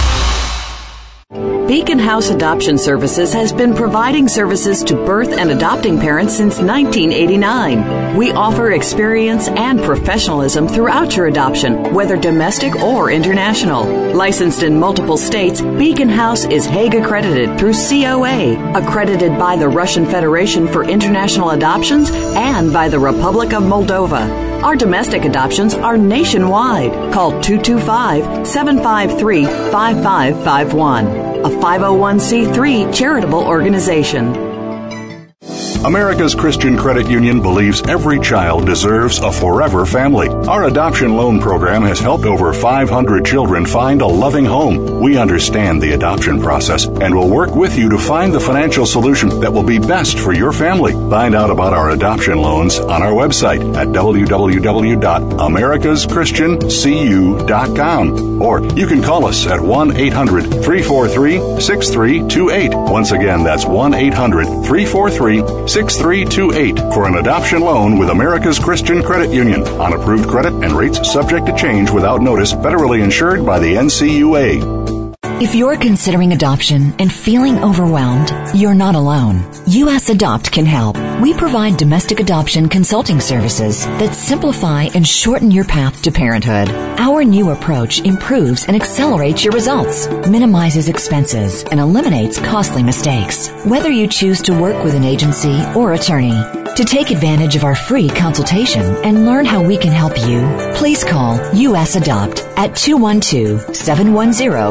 Beacon House Adoption Services has been providing services to birth and adopting parents since nineteen eighty-nine. We offer experience and professionalism throughout your adoption, whether domestic or international. Licensed in multiple states, Beacon House is Hague accredited through C O A, accredited by the Russian Federation for International Adoptions and by the Republic of Moldova. Our domestic adoptions are nationwide. Call two two five, seven five three, five five five one. A five oh one c three charitable organization. America's Christian Credit Union believes every child deserves a forever family. Our adoption loan program has helped over five hundred children find a loving home. We understand the adoption process and will work with you to find the financial solution that will be best for your family. Find out about our adoption loans on our website at w w w dot americas christian c u dot com. Or you can call us at one eight hundred, three four three, six three two eight. Once again, that's one eight hundred, three four three, six three two eight for an adoption loan with America's Christian Credit Union. On approved credit and rates subject to change without notice, federally insured by the N C U A. If you're considering adoption and feeling overwhelmed, you're not alone. U S Adopt can help. We provide domestic adoption consulting services that simplify and shorten your path to parenthood. Our new approach improves and accelerates your results, minimizes expenses, and eliminates costly mistakes. Whether you choose to work with an agency or attorney, to take advantage of our free consultation and learn how we can help you, please call U S Adopt at two one two, seven one zero, two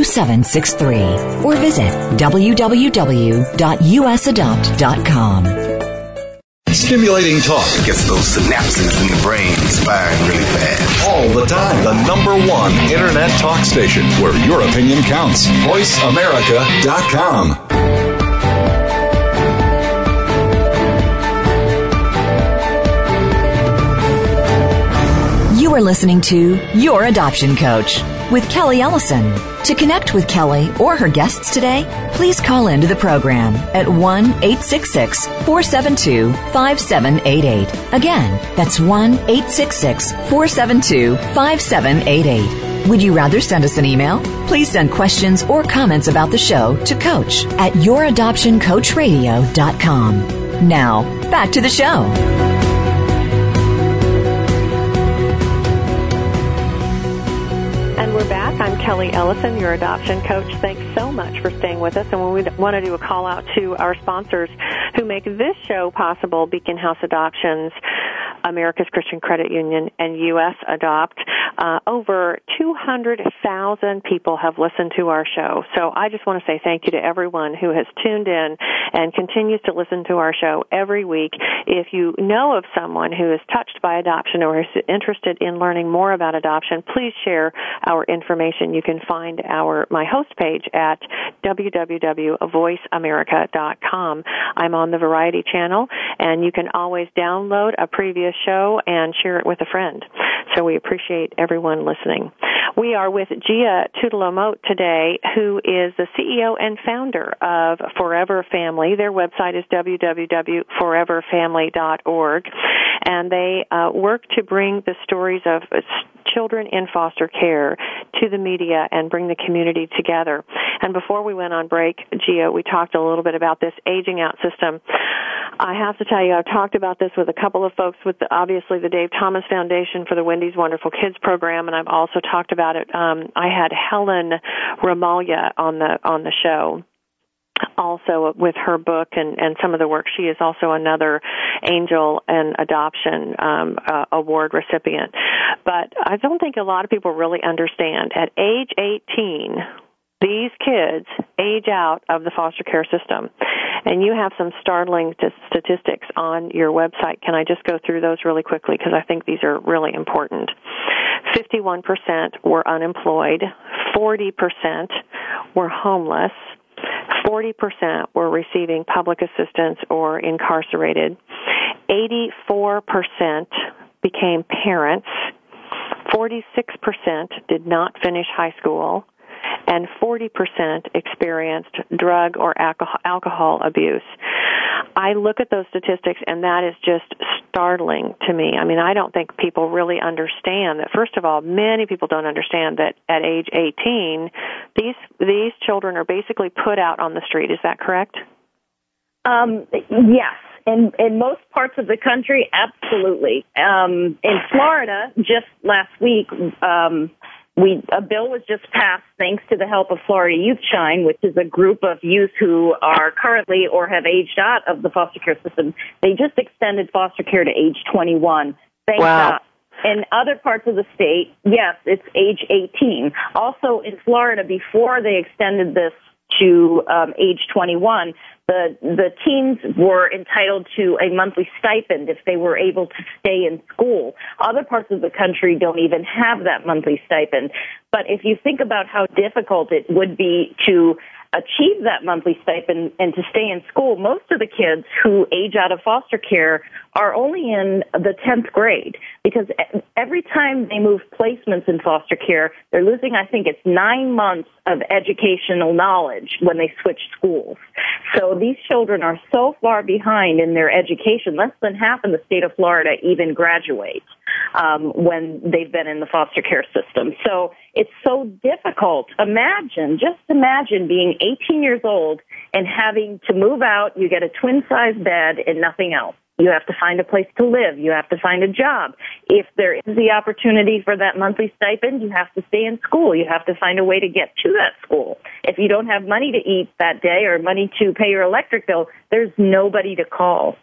seven six three or visit w w w dot u s adopt dot com. Stimulating talk gets those synapses in the brain firing really fast. All the time. The number one Internet talk station where your opinion counts. voice america dot com. You are listening to Your Adoption Coach with Kelly Ellison. To connect with Kelly or her guests today, please call into the program at one eight six six, four seven two, five seven eight eight. Again, that's one eight six six, four seven two, five seven eight eight. Would you rather send us an email? Please send questions or comments about the show to coach at your adoption coach radio dot com. Now, back to the show. And we're back. I'm Kelly Ellison, your adoption coach. Thanks so much for staying with us. And we want to do a call out to our sponsors who make this show possible, Beacon House Adoptions, America's Christian Credit Union, and U S Adopt. Uh, over two hundred thousand people have listened to our show. So I just want to say thank you to everyone who has tuned in and continues to listen to our show every week. If you know of someone who is touched by adoption or is interested in learning more about adoption, please share our information. You can find our my host page at w w w dot voice america dot com. I'm on the Variety channel, and you can always download a previous show and share it with a friend. So we appreciate everyone listening. We are with Gia Tutelo-Mote today, who is the C E O and founder of Forever Family. Their website is w w w dot forever family dot org, and they uh, work to bring the stories of children in foster care to the media and bring the community together. And before we went on break, Gia, we talked a little bit about this aging out system. I have to tell you, I've talked about this with a couple of folks with the, obviously the Dave Thomas Foundation for the Wendy's Wonderful Kids program, and I've also talked about it. Um, I had Helen Ramalya on the on the show, also with her book and, and some of the work. She is also another Angel and Adoption um, uh, Award recipient. But I don't think a lot of people really understand. At age eighteen, these kids age out of the foster care system. And you have some startling t- statistics on your website. Can I just go through those really quickly, because I think these are really important. fifty-one percent were unemployed, forty percent were homeless, forty percent were receiving public assistance or incarcerated, eighty-four percent became parents, forty-six percent did not finish high school, and forty percent experienced drug or alcohol abuse. I look at those statistics, and that is just startling to me. I mean, I don't think people really understand that. First of all, many people don't understand that at age eighteen, these these children are basically put out on the street. Is that correct? Um, yes. In, in most parts of the country, absolutely. Um, in Florida, just last week, um, We, a bill was just passed thanks to the help of Florida Youth Shine, which is a group of youth who are currently or have aged out of the foster care system. They just extended foster care to age twenty-one. Thank wow. God. In other parts of the state, yes, it's age eighteen. Also in Florida, before they extended this to um, age twenty-one, the the teens were entitled to a monthly stipend if they were able to stay in school. Other parts of the country don't even have that monthly stipend. But if you think about how difficult it would be to achieve that monthly stipend and to stay in school, most of the kids who age out of foster care are only in the tenth grade, because every time they move placements in foster care, they're losing, I think it's nine months of educational knowledge when they switch schools. So these children are so far behind in their education, less than half in the state of Florida even graduate um, when they've been in the foster care system. So it's so difficult. Imagine, just imagine being eighteen years old and having to move out. You get a twin-size bed and nothing else. You have to find a place to live. You have to find a job. If there is the opportunity for that monthly stipend, you have to stay in school. You have to find a way to get to that school. If you don't have money to eat that day or money to pay your electric bill, there's nobody to call.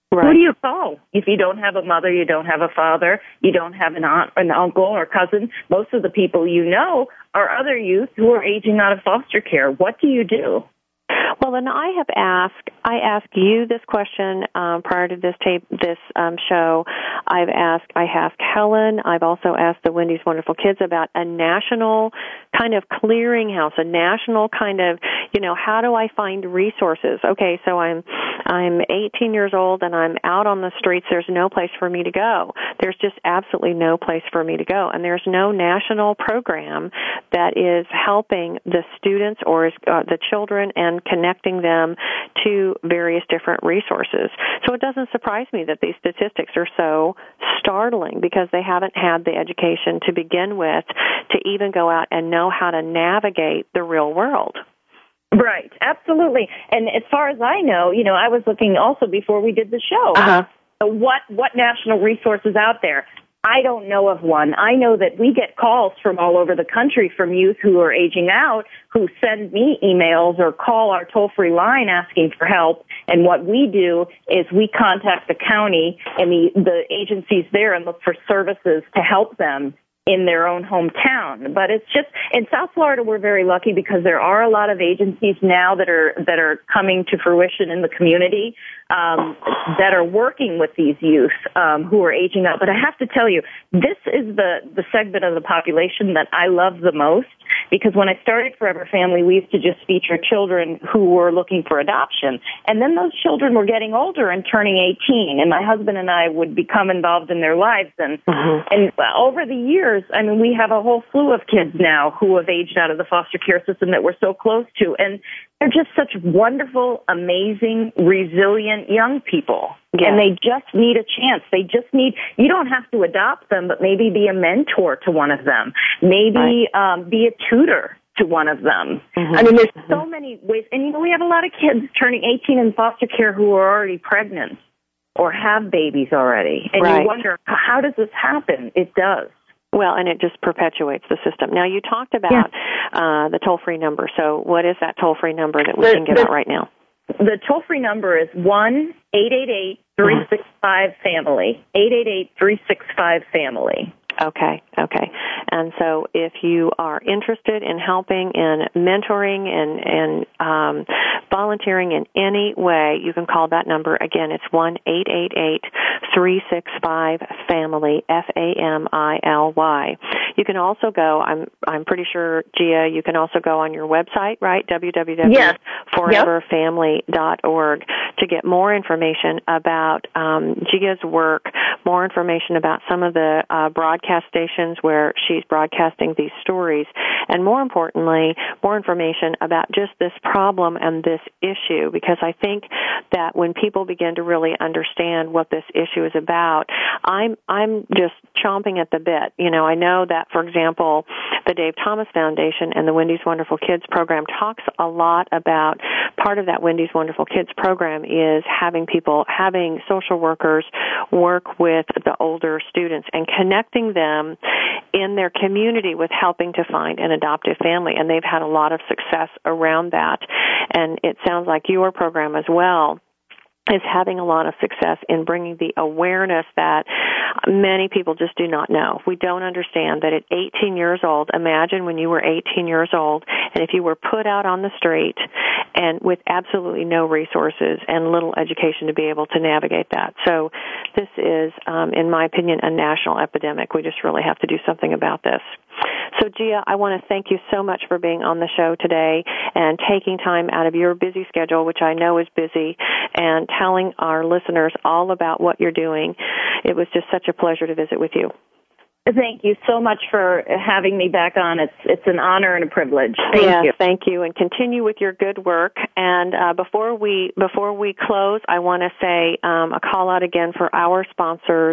Right. Who do you call? If you don't have a mother, you don't have a father, you don't have an aunt, an uncle, or cousin, most of the people you know are other youth who are aging out of foster care. What do you do? Well, and I have asked, I asked you this question um, prior to this tape, this um, show. I've asked, I asked Helen. I've also asked the Wendy's Wonderful Kids about a national kind of clearinghouse, a national kind of, you know, how do I find resources? Okay, so I'm I'm eighteen years old and I'm out on the streets. There's no place for me to go. There's just absolutely no place for me to go, and there's no national program that is helping the students or is, uh, the children and connecting them to various different resources. So it doesn't surprise me that these statistics are so startling because they haven't had the education to begin with to even go out and know how to navigate the real world. Right, absolutely. And as far as I know, you know, I was looking also before we did the show, uh-huh. what what national resources out there. I don't know of one. I know that we get calls from all over the country from youth who are aging out who send me emails or call our toll-free line asking for help. And what we do is we contact the county and the, the agencies there and look for services to help them in their own hometown. But it's just, in South Florida, we're very lucky because there are a lot of agencies now that are that are coming to fruition in the community um, that are working with these youth um, who are aging out. But I have to tell you, this is the, the segment of the population that I love the most because when I started Forever Family, we used to just feature children who were looking for adoption. And then those children were getting older and turning eighteen, and my husband and I would become involved in their lives. And, mm-hmm. and over the years, I mean, we have a whole slew of kids now who have aged out of the foster care system that we're so close to. And they're just such wonderful, amazing, resilient young people. Yes. And they just need a chance. They just need, you don't have to adopt them, but maybe be a mentor to one of them. Maybe right. um, be a tutor to one of them. Mm-hmm. I mean, there's mm-hmm. so many ways. And, you know, we have a lot of kids turning eighteen in foster care who are already pregnant or have babies already. And right. you wonder, how does this happen? It does. Well, and it just perpetuates the system. Now, you talked about yeah. uh, the toll-free number. So what is that toll-free number that we the, can give the, out right now? The toll-free number is one eight eight eight, three six five, family, eight eight eight, three six five, family. Okay, okay. And so if you are interested in helping, in mentoring, and, and um, volunteering in any way, you can call that number. Again, it's one eight eight eight, three six five, family, F A M I L Y. You can also go, I'm I'm pretty sure, Gia, you can also go on your website, right, w w w dot forever family dot org to get more information about um, Gia's work, more information about some of the uh, broadcast stations where she's broadcasting these stories, and more importantly, more information about just this problem and this issue, because I think that when people begin to really understand what this issue is about, I'm I'm just chomping at the bit. You know, I know that, for example, the Dave Thomas Foundation and the Wendy's Wonderful Kids program talks a lot about, part of that Wendy's Wonderful Kids program is having people, having social workers work with the older students and connecting them in their community with helping to find an adoptive family, and they've had a lot of success around that. And it sounds like your program as well is having a lot of success in bringing the awareness that many people just do not know. We don't understand that at eighteen years old, imagine when you were eighteen years old, and if you were put out on the street and with absolutely no resources and little education to be able to navigate that. So this is, um, in my opinion, a national epidemic. We just really have to do something about this. So, Gia, I want to thank you so much for being on the show today and taking time out of your busy schedule, which I know is busy, and telling our listeners all about what you're doing. It was just such a pleasure to visit with you. Thank you so much for having me back on. It's it's an honor and a privilege. Thank yes, you. Thank you, and continue with your good work. And uh, before we before we close, I want to say um, a call out again for our sponsors,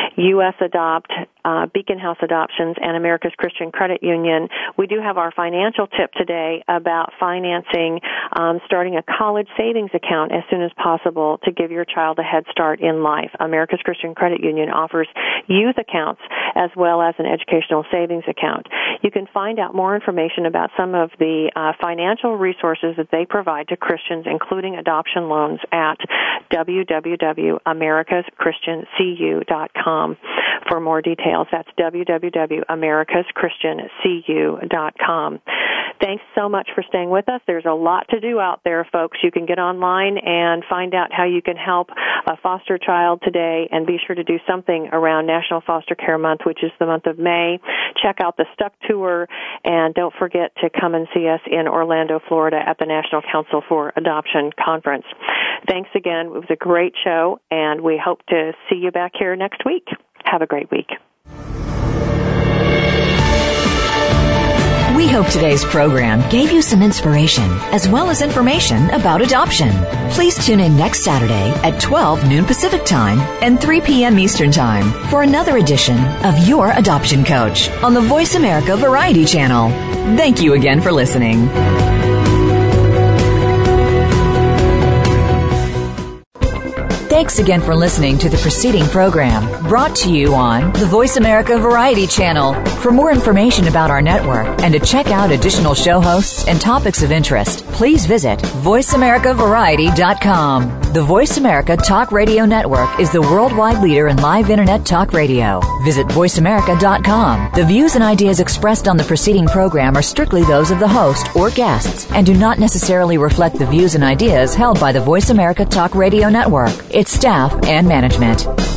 U S Adopt, uh, Beacon House Adoptions, and America's Christian Credit Union. We do have our financial tip today about financing, um, starting a college savings account as soon as possible to give your child a head start in life. America's Christian Credit Union offers youth accounts as well well as an educational savings account. You can find out more information about some of the uh, financial resources that they provide to Christians, including adoption loans, at w w w dot americas christian c u dot com. For more details, that's w w w dot americas christian c u dot com. Thanks so much for staying with us. There's a lot to do out there, folks. You can get online and find out how you can help a foster child today, and be sure to do something around National Foster Care Month, which is the month of May. Check out the Stuck Tour, and don't forget to come and see us in Orlando, Florida at the National Council for Adoption Conference. Thanks again. It was a great show, and we hope to see you back here next week. Have a great week. We hope today's program gave you some inspiration as well as information about adoption. Please tune in next Saturday at twelve noon Pacific Time and three p.m. Eastern Time for another edition of Your Adoption Coach on the Voice America Variety Channel. Thank you again for listening. Thanks again for listening to the preceding program brought to you on the Voice America Variety Channel. For more information about our network and to check out additional show hosts and topics of interest, please visit voice america variety dot com. The Voice America Talk Radio Network is the worldwide leader in live Internet talk radio. Visit voice america dot com. The views and ideas expressed on the preceding program are strictly those of the host or guests and do not necessarily reflect the views and ideas held by the Voice America Talk Radio Network, its staff, and management.